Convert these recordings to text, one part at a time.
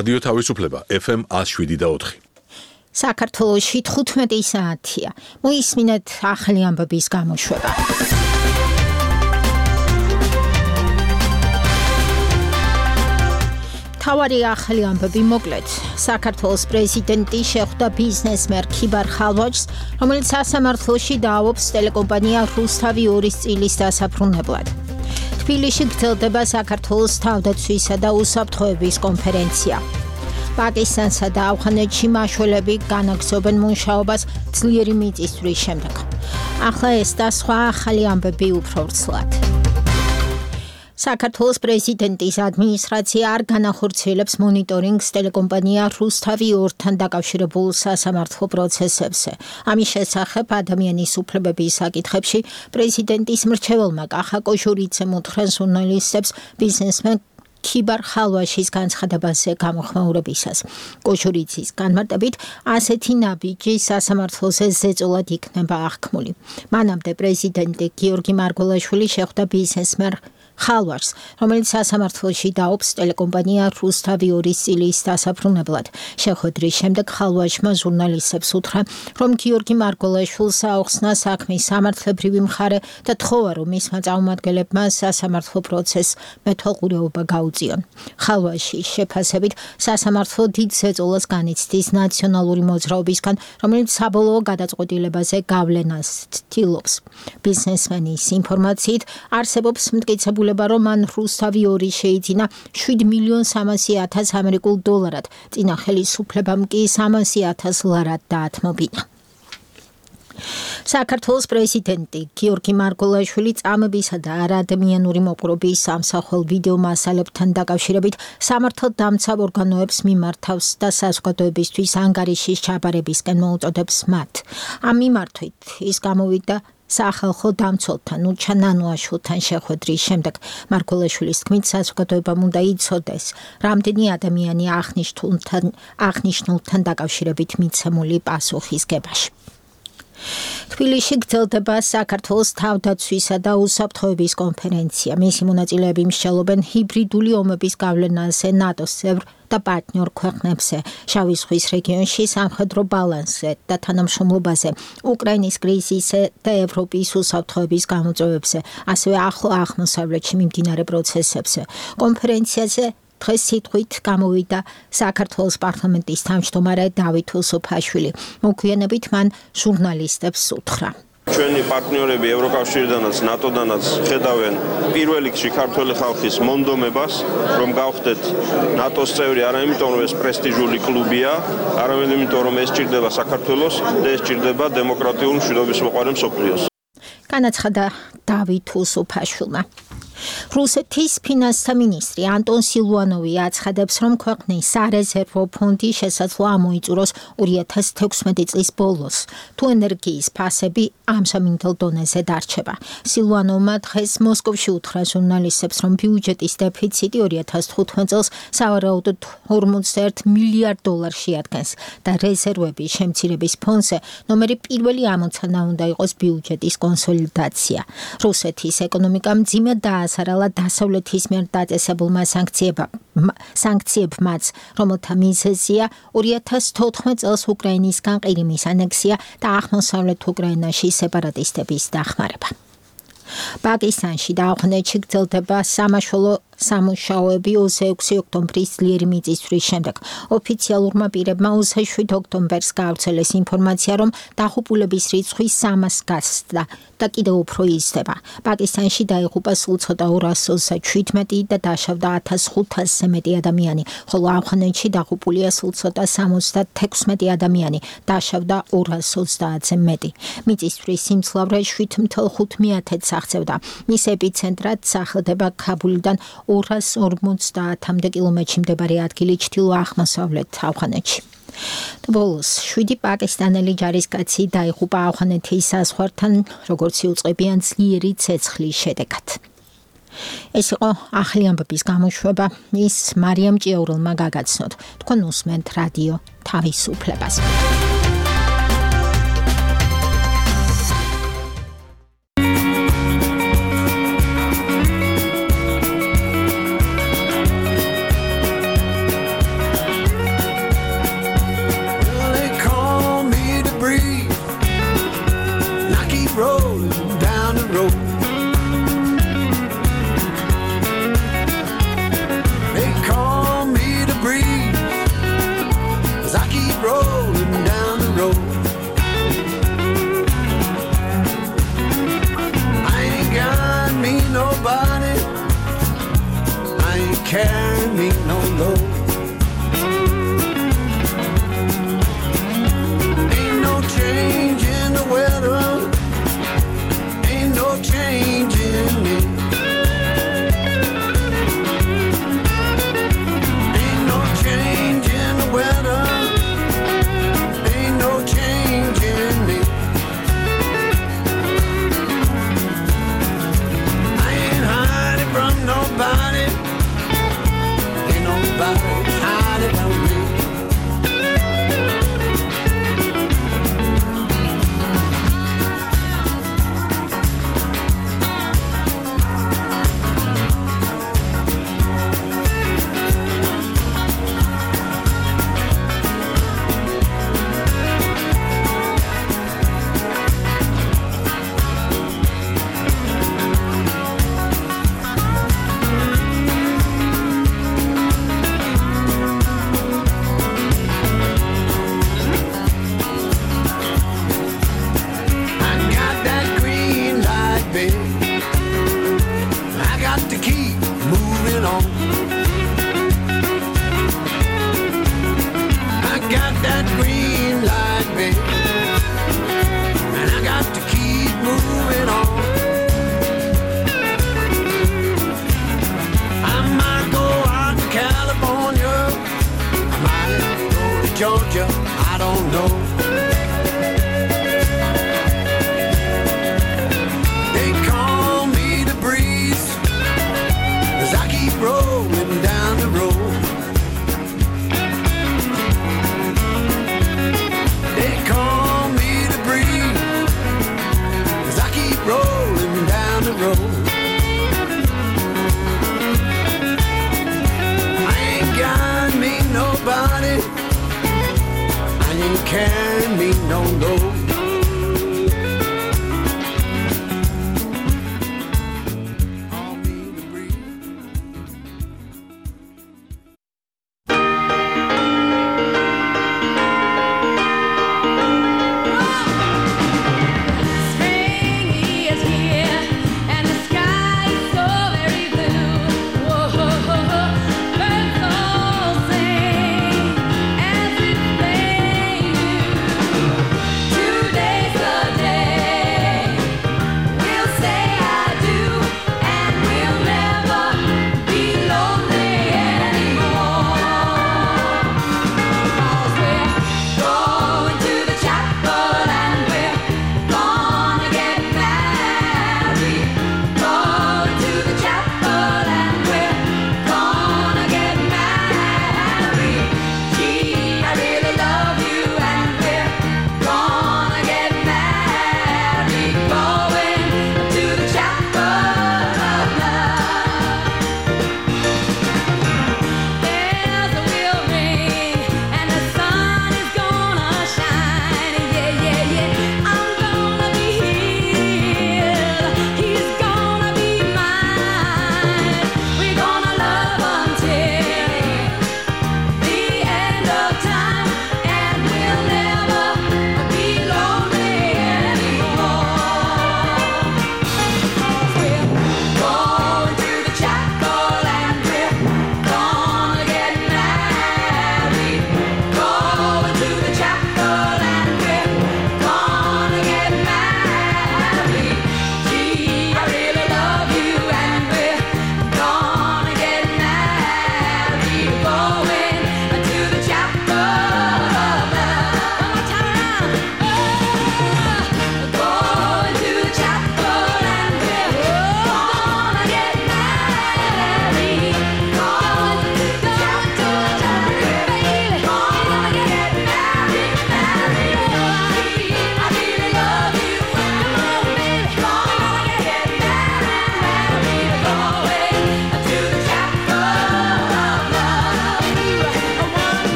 რადიო თავისუფლება FM 107.4. საქართველოში 15 საათია. მოისმინეთ ახალი ამბების გამოშვება. თავარი ახალი ამბები მოკლედ. საქართველოს პრეზიდენტი შეხვდა ბიზნესმენ ქიბარ ხალვაჯს, რომელიც სასამართლოში დააობს ტელეკომპანია რუსთავი 2-ის წილის დასაფრუნებლად. თბილისში გრძელდება საქართველოს თავდაცვისა და უსაფრთხოების კონფერენცია. პაკისტანსა და ავღანეთში მაშველები განაგრძობენ მუშაობას ძლიერი მიწისძვრის შემდეგ. ახლა ეს და სხვა ახალი ამბები უფრო ვრცლად. საქართველოს პრეზიდენტის ადმინისტრაცია არ განახორციელებს მონიტორინგს ტელეკომპანია რუსთავი 2-თან დაკავშირებულ სასამართლო პროცესებზე. ამის შესახებ ადამიანის უფლებების საკითხებში პრეზიდენტის მრჩეველმა კახა კოჟურიძემ უთხრა ჟურნალისტებს ბიზნესმენ ქიბარ ხალვაშის განცხადებაზე გამოხმაურებისას. კოჟურიძის განმარტებით, ასეთი ნაბიჯი სასამართლოზე ზეწოლად იქნება აღქმული. მანამდე პრეზიდენტი გიორგი მარგველაშვილი შეხვდა ბიზნესმენ ხალვაშს, რომელიც სასამართლოში დაობს ტელეკომპანია რუსთავი 2-ის წილის დასაფრუნებლად. შეხვედრის შემდეგ ხალვაშმა ჟურნალისტებს უთხრა, რომ გიორგი მარგველაშვილს აუხსნა საქმის სამართლებრივი მხარე და თხოვა, რომ მისმა წარმომადგენლებმა სასამართლო პროცესს მეთვალყურეობა გაუწიონ. ხალვაშის შეფასებით, სასამართლო დიდ ზეწოლას განიცდის ნაციონალური მოძრაობისგან, რომელიც საბოლოო გადაწყვეტილებაზე გავლენას ცდილობს. ბიზნესმენის ინფორმაციით, არსებობს მტკიცებულება, რომ მან რუსთავი 2 შეიძინა $7,300,000 ამერიკულ დოლარად, წინა ხელისუფლებამ კი $300,000 დაათმობინა. საქართველოს პრეზიდენტი გიორგი მარგველაშვილი წამებისა და არადამიანური მოპყრობის სამსახელ ვიდეო მასალებთან დაკავშირებით სამართალდამცავ ორგანოებს მიმართავს და საზოგადოებისთვის ანგარიშის ჩაბარებისკენ მოუწოდებს მათ. ამ მიმართვით ის გამოვიდა სახალხო დამცველთან უჩანანუაშვილთან შეხვედრის შემდეგ. მარგველაშვილის თქმით, საზოგადოებამ უნდა იცოდეს, რამდენი ადამიანი აღნიშნულთან დაკავშირებით მიცემული პასუხისგებაში. თბილისში გრძელდება საქართველოს თავდაცვისა და უსაფრთხოების კონფერენცია. მისი მონაწილეები მსჯელობენ ჰიბრიდული ომების გავლენაზე ნატოს წევრ და პარტნიორ ქვეყნებზე, შავი ზღვის რეგიონში სამხედრო ბალანსზე და თანამშრომლობაზე, უკრაინის კრიზისზე და ევროპის უსაფრთხოების გამოწვევებზე, ასევე ახლო აღმოსავლეთში მიმდინარე პროცესებზე. კონფერენციაზე დღეს სიტყვით გამოვიდა საქართველოს პარლამენტის თავმჯდომარე დავით უსუფაშვილი. მოგვიანებით მან ჟურნალისტებს უთხრა. ჩვენი პარტნიორები ევროკავშირიდანაც, ნატოდანაც ხედავენ პირველ რიგში ქართველი ხალხის მონდომებას, რომ გავხდეთ ნატოს წევრი არა იმიტომ, რომ ეს პრესტიჟული კლუბია, არამედ იმიტომ, რომ ეს ჭირდება საქართველოს და ეს ჭირდება დემოკრატიულ მშვიდობის მოყვარე მსოფლიოს. განაცხადა დავით უსუფაშვილმა. რუსეთის ფინანსთა მინისტრი ანტონ სილუანოვი აცხადებს, რომ ქვეყნის სარეზერვო ფონდი შესაძლოა ამოიწუროს 2016 წლის ბოლოს, თუ ენერგიის ფასები ამჟამინდელ დონეზე დარჩება. სილუანოვმა დღეს მოსკოვში უთხრა ჟურნალისტებს, რომ ბიუჯეტის დეფიციტი 2015 წელს სავარაუდოდ $41 მილიარდ შეადგენს და რეზერვების შემცირების ფონზე ნომერი პირველი ამოცანა უნდა იყოს ბიუჯეტის კონსოლიდაცია. რუსეთის ეკონომიკა მძიმედ დაასარალა დასავლეთის მიერ დაწესებულმა სანქციებმაც, რომელთა მიზეზია 2014 წელს უკრაინისგან ყირიმის ანექსია და აღმოსავლეთ უკრაინაში სეპარატისტების დახმარება. პაკისტანში და ავღანეთში გრძელდება სამაშველო სამუშაოები 26 ოქტომბრის ძლიერი მიწისძვრის შემდეგ. ოფიციალურმა პირებმა 27 ოქტომბერს გაავრცელეს ინფორმაცია, რომ დაღუპულების რიცხვი 300-ს გასცდა და კიდევ უფრო იზრდება. პაკისტანში დაიღუპა სულ ცოტა 227 და დაშავდა 1500-ზე მეტი ადამიანი, ხოლო ავღანეთში დაღუპულია სულ ცოტა 76 ადამიანი, დაშავდა 230-ზე მეტი. მიწისძვრის სიმძლავრე 7,5-ს აღწევდა. მის ეპიცენტრად სახელდება ქაბულიდან 250 კილომეტრში მდებარე ადგილი ჩრდილო-აღმოსავლეთ ავღანეთში. ბოლოს 7 პაკისტანელი ჯარისკაცი დაიღუპა ავღანეთის საზღვართან, როგორც იუწყებიან ძლიერი ცეცხლის შედეგად. ეს იყო ახალი ამბების გამოშვება. ის მარიამ ჭიაურელმა გაგაცნოთ. თქვენ უსმენთ რადიო თავისუფლებას. keep rolling down the road. They call me the breeze as I keep rolling down the road. I ain't got me nobody, I ain't carrying me no load. Ain't no change in the weather, ain't no change in me. Ain't no change in the weather, ain't no change in me. I ain't hiding from nobody, ain't nobody hiding from me. I got that green light, babe. I got to keep moving on. I got that green light, babe, and I got to keep moving on. I might go out to California, I might go to Georgia, I don't know. They call me the breeze as I keep rolling down the road. They call me the breeze as I keep rolling down the road. I ain't got me nobody, I ain't carrying me no load. Call me the breeze. Spring is here and the sky is so very blue. Whoa, birds all sing as if they knew.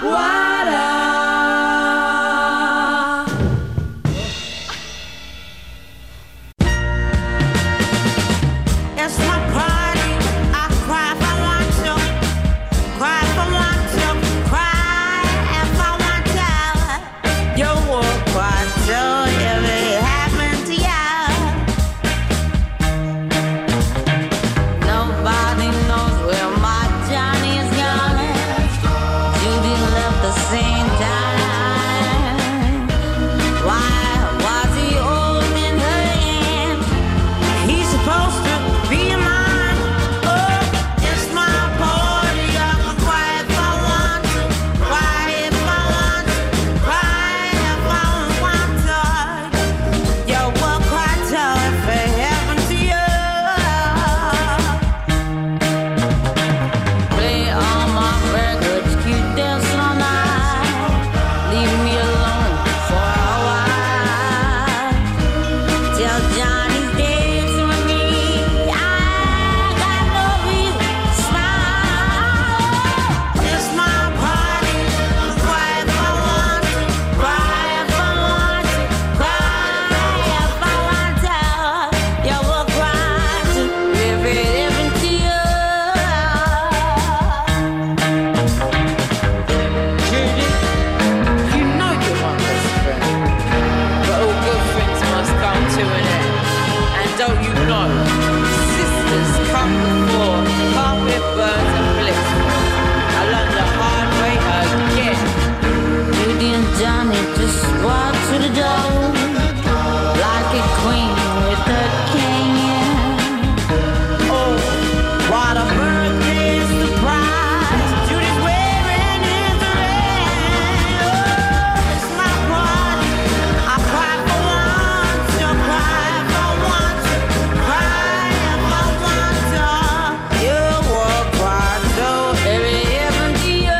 It's my party. I cry if I want to. Cry if I want to. Cry if I want to. You will cry too if it happened to you. Nobody knows where my Johnny is gone. Judy left the same time. Why was he holding her hand? He's supposed to be mine. Oh, it's my party. I can cry if I want to. Cry if I want to. Cry if I want to. You will cry too if it happened to you. Play all my records, keep dancing all night. Leave me alone for a while. Tell Johnny's dancing with me. I got no reason to smile. It's my party. Cry if I want to. Cry if I want to. Cry if I want to. You will cry too if it happened to you. Judy, you know you're my best friend, but all good things must come to an end. And don't you know, sisters come before carpet burns and bliss. I learned the hard way again. Judy and Johnny just walk to the door like a queen with a king. Oh, what a birthday surprise! Judy's wearing his ring. Oh, it's my party. I cry for once, you cry if I want to. Cry if I want to. You will cry too if it happened to you.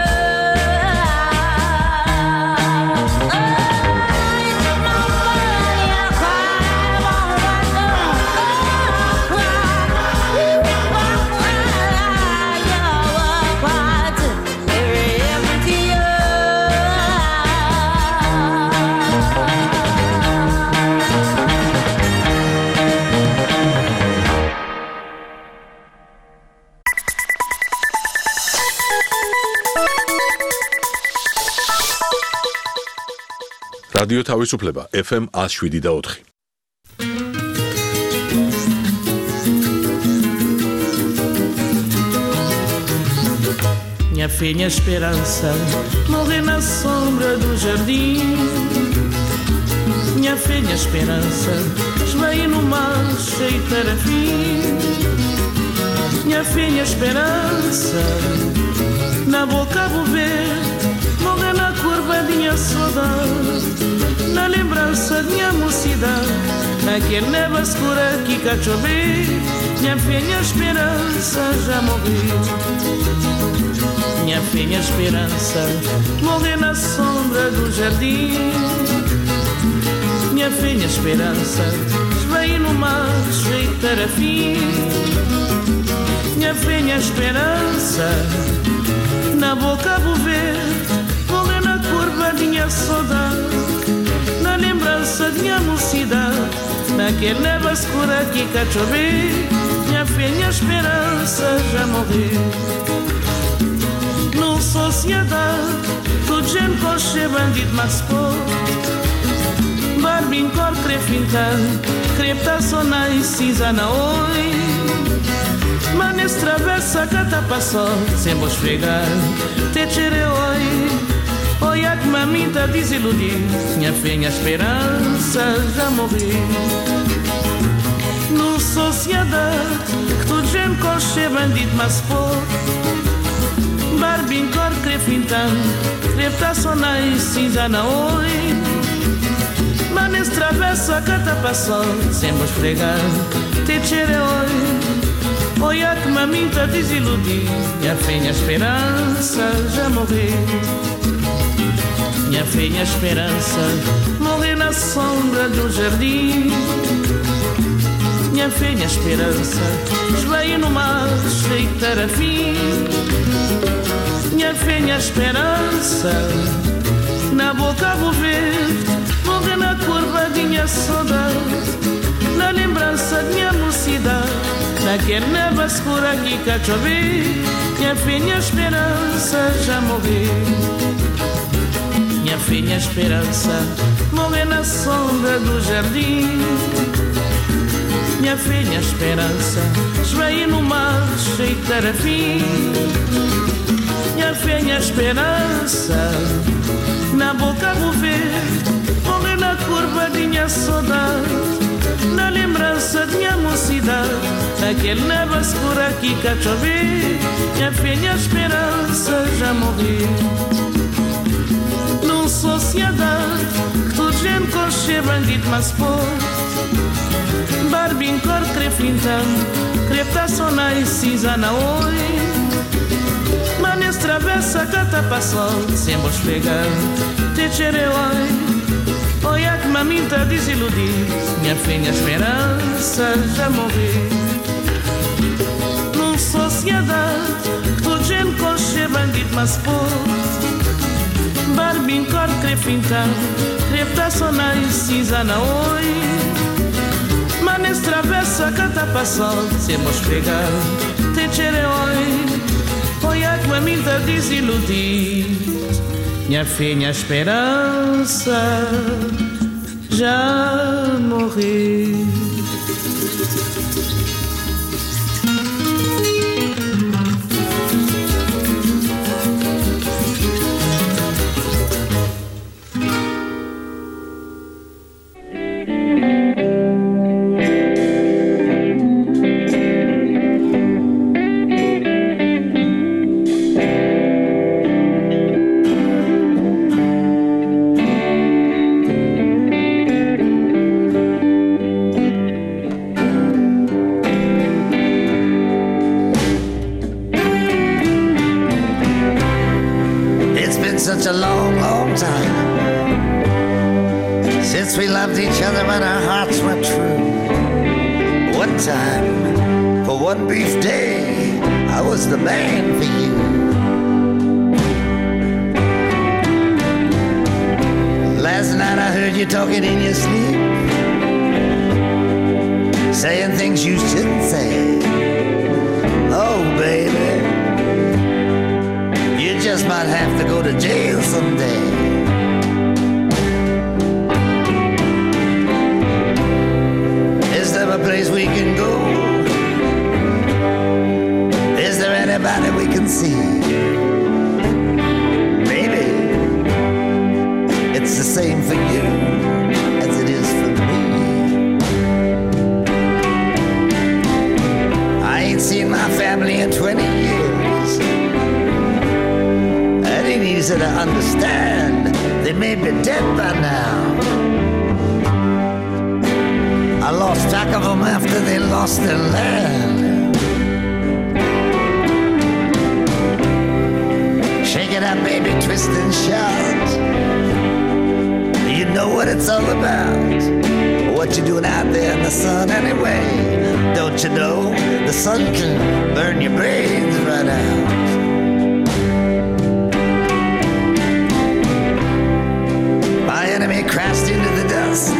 Oh, it's my party. I cry if I want to. Oh, cry. You will cry too if it happened to you. რადიო თავისუფლება FM 107.4. Minha filha esperança morre na sombra do jardim. Minha filha esperança esveio no mar cheio de parafim. Minha filha esperança na boca vou ver. Morre na curva de minha saudade, na lembrança de minha mocidade, naquele neva escura que cá chover. Minha filha esperança já morreu. Minha filha esperança morre na sombra do jardim. Minha filha esperança veio no mar cheio de parafim. Minha filha esperança na boca vou ver. Morre na curva de minha saudade, na lembrança de minha mocidade, naquele neva escura que cá chover. Minha filha esperança já morreu. No sociedade, tudo gente coche bandido mas pô. Barbin cor crefintan, crepta sona e cinza na oi. Manes travessa cata passou, sem vos fregar, te tire oi. Oi a que mamita desiludir, minha filha esperança já morreu. No sociedade, que tudo gente coche bandido mas pô. Barbin cor crefintan, crepta sona e cinza na oi. Manes travessa cata passou, sem vos fregar, te tire oi. Oi a que mamita desiludir, minha filha esperança já morreu. Minha filha esperança morre na sombra do jardim. Minha filha esperança veio no mar cheio de tarafim. minha fé, minha esperança. Na boca vou ver, morrer na curva de minha saudade. Na lembrança de minha mocidade, naquela neva escura que cá chover. Minha fé, minha esperança já morreu. Minha fé, minha esperança morrer na sombra do jardim. Minha fé, minha esperança esvair no mar cheio de tarafim. Minha fé, minha esperança na boca vou ver, morrer na curva de minha saudade. Na lembrança de minha mocidade, naquele neva escura que cá chover. Minha fé, minha esperança já morreu. Numa sociedade que toda gente coche bandido mas pôr. Barbin cor crefintando, creptaçona e cinza na oi. Manes travessa cata passou, sempre os pegar, te cherei. Olha que maminta desiludida, minha fé, minha esperança já morreu. Numa sociedade que toda gente coche bandido mas pôr. Barbin cor crefintando, creptaçona e cinza na oi. Manes travessa cata passou, sempre os pegar, te cherei. Olha que maminta desiludida, minha fé, minha esperança já morreu. Such a long, long time since we loved each other when our hearts were true. One time, for one brief day, I was the man for you. Last night I heard you talking in your sleep, saying things you shouldn't say. Oh, baby, you just might have to go to jail someday. Is there a place we can go? Is there anybody we can see? Maybe it's the same for you as it is for me. I ain't seen my family in 20 years. That ain't easy to understand. They may be dead by now. I lost track of them after they lost their land. Shake it up, baby, twist and shout. You know what it's all about. What you doing out there in the sun anyway? Don't you know the sun can burn your brains right out? My enemy crashed into the dust,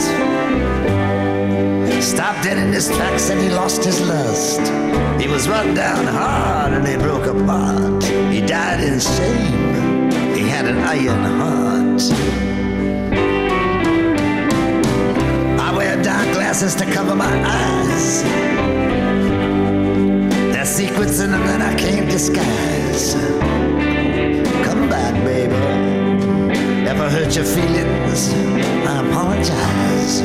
stopped dead in his tracks and he lost his lust. He was run down hard and he broke apart. He died in shame, he had an iron heart. I wear dark glasses to cover my eyes. There's secrets in them that I can't disguise. Come back, baby. If I hurt your feelings, I apologize.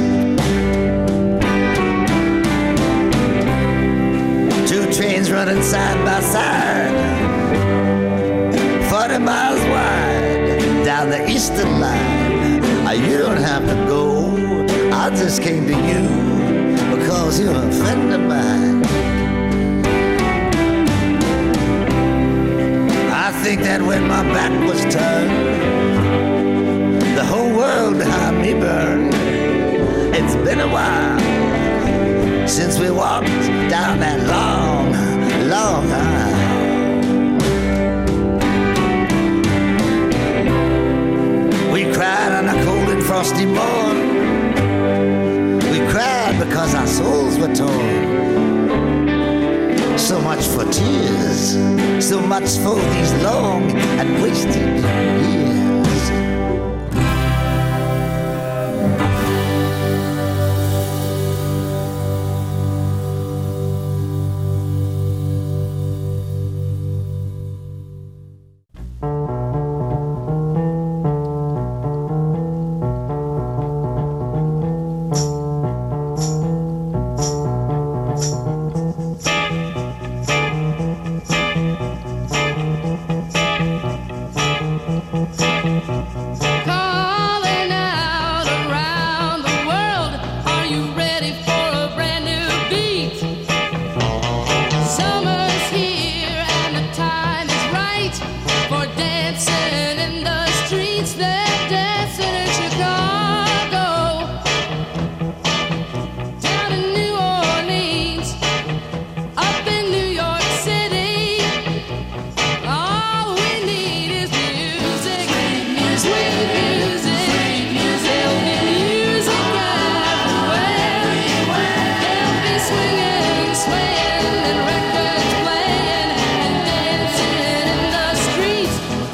Two trains running side by side, 40 miles wide, down the eastern line. You don't have to go, I just came to you because you're a friend of mine. I think that when my back was turned, the whole world behind me burned. It's been a while since we walked down that long, long aisle. frosty morn. We cried because our souls were torn. So much for tears, so much for these long and wasted years. Calling out around the world, are you ready for a brand new beat? Summer's here and the time is right for dancing in the streets. They're dancing in Chicago, down in New Orleans, up in New York City. All we need is music, sweet music, there'll be music everywhere. They'll be swinging, swaying, and records playing, and dancing in the streets.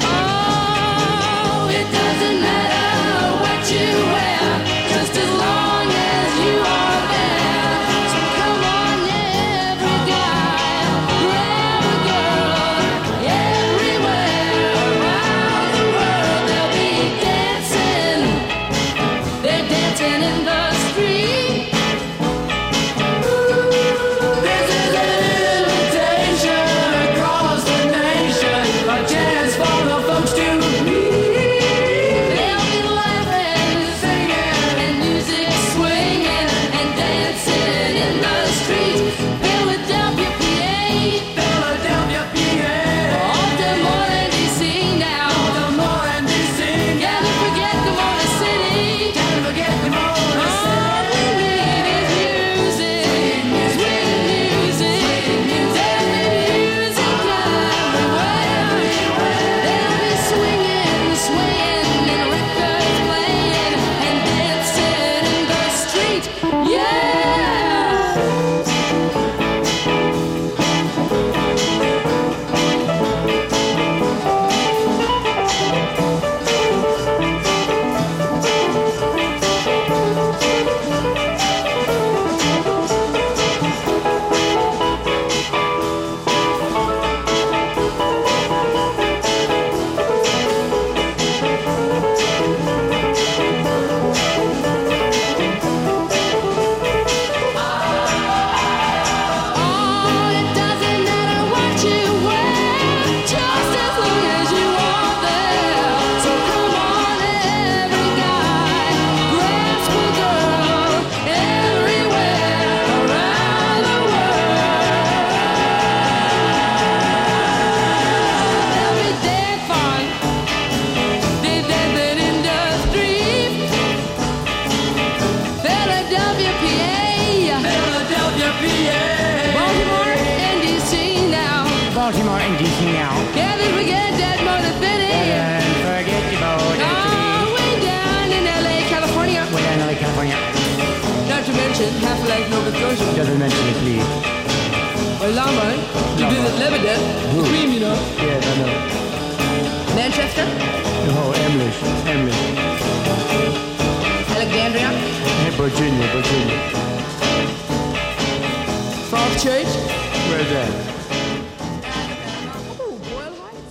Oh, it doesn't matter what you wear, just as long as you are there. So come on, every guy, grab a girl, everywhere around the world they'll be dancing. They're dancing in the street. This is an invitation across the nation, a chance for the folks to meet. They'll be laughing, singing, and music swinging, and dancing in the streets. Philadelphia, PA, Philadelphia, PA, Baltimore and DC now, Baltimore and DC. Can't forget the Motor City, can't forget the Motor City. All we need is music, sweet music, there'll be music everywhere. They'll be swinging, swaying, and records playing, and dancing in the street. Yeah. Oh, it doesn't matter what you wear, just as long as you are there. So come on, every guy, grasp a girl, everywhere around the world. They'll be dead fun, they dancing in the street. Philadelphia, PA, Philadelphia, PA, Baltimore and DC now. Baltimore and DC now. Can't forget that Motor City. And forget about All way down in LA, California. Way down in LA, California. Not to mention half like Nova Scotia. Doesn't mention it, please. Or Lama, to visit Lebanon, the Queen, you know. Yes, I know. Manchester, Oh, English. Alexandria, Hey, Virginia. Falls Church. Where's that? Oh, Boyle Heights.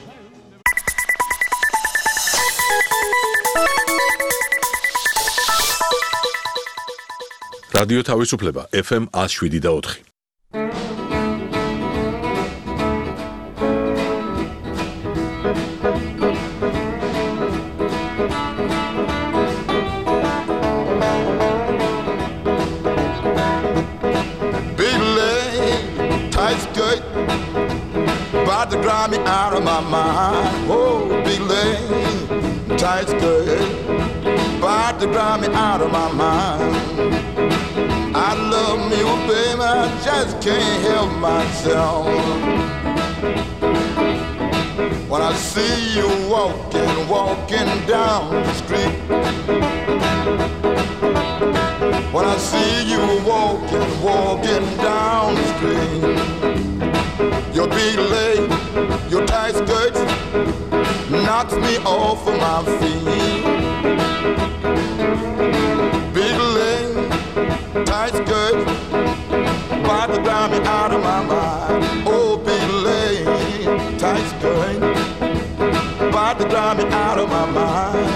რადიო თავისუფლება FM 107.4. Big leg, tight skirt, about to drive me out of my mind. Oh, big leg, tight skirt, about to drive me out of my mind. I love me, oh baby, I just can't help myself. When I see you walking down the street, When I see you walking down the street, your big leg, your tight skirts knocks me off of my feet. Big leg, tight skirts, about to drive me out of my mind. Oh, big leg, tight skirt, about to drive me out of my mind.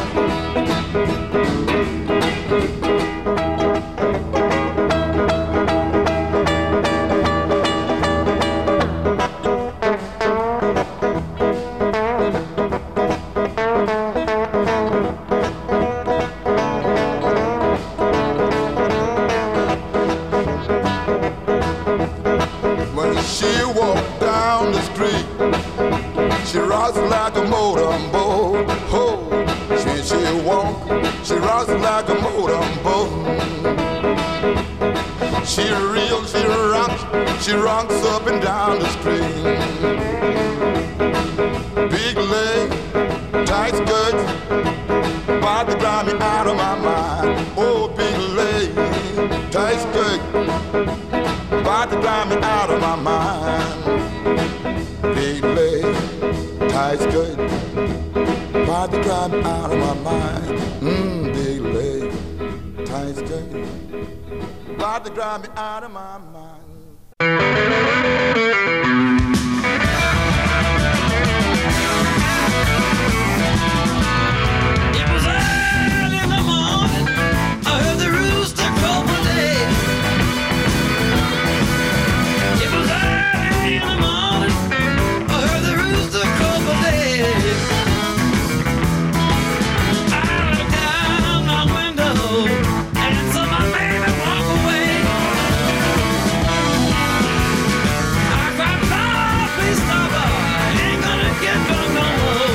She walked down the street, she rocks like a motorboat. Oh, she rocks like a motorboat. She rocks up and down the street. Big leg, tight skirts, about to drive me out of my mind. Oh, big leg, tight skirt, about to drive me out of my mind. Big leg, tight skirt, about to drive me out of my mind. Big leg, tight skirt, about to drive me out of my mind. It was early in the morning, I heard the rooster crow one day. It was early in the morning, I heard the rooster crow one day. I looked out my window and saw my baby walk away. I cried, Lord, please stop her, I ain't gonna get back no more.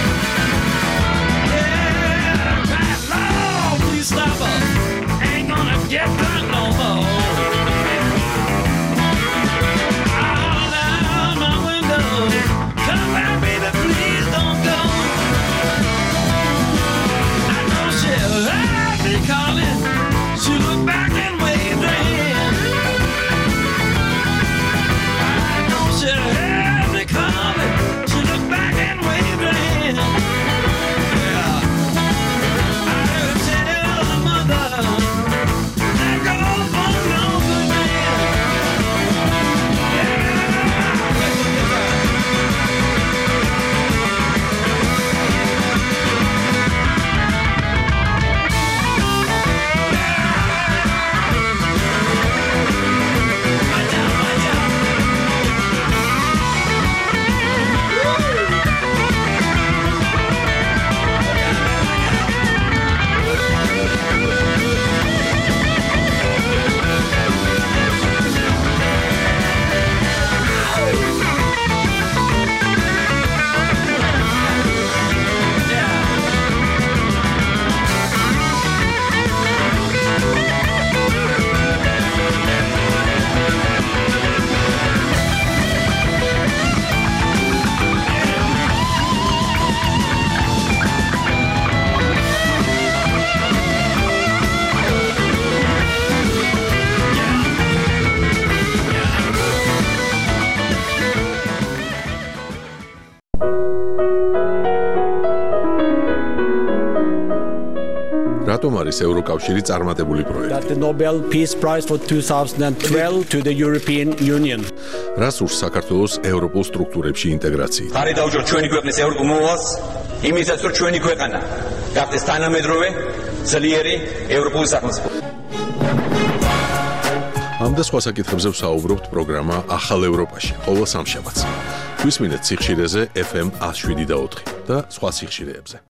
Yeah, I cried, Lord, please stop her, ain't gonna get back no more. All down my window, come back, baby, please don't go. I know she heard me calling, she looked back and waved her hand. I know she heard me calling, she looked back and waved her hand. Yeah, I heard her tell her mother, there goes one no good man. Yeah, რატომ არის ევროკავშირი წარმატებული პროექტი? That the Nobel Peace Prize for 2012 to the European Union. რას ურს საქართველოს ევროპულ სტრუქტურებში ინტეგრაციით? ხარი დაუჭირ ჩვენი ქვეყნის ევროპულ მოვალს, იმისაც რომ ჩვენი ქვეყანა გახდეს თანამედროვე, ძლიერი ევროპული სახელმწიფო. ამ და სხვა საკითხებზე ვსაუბრობთ პროგრამა ახალ ევროპაში, ყოველ სამშაბათს. გვისმინეთ სიხშირეზე FM 107.4 და სხვა სიხშირეებზე.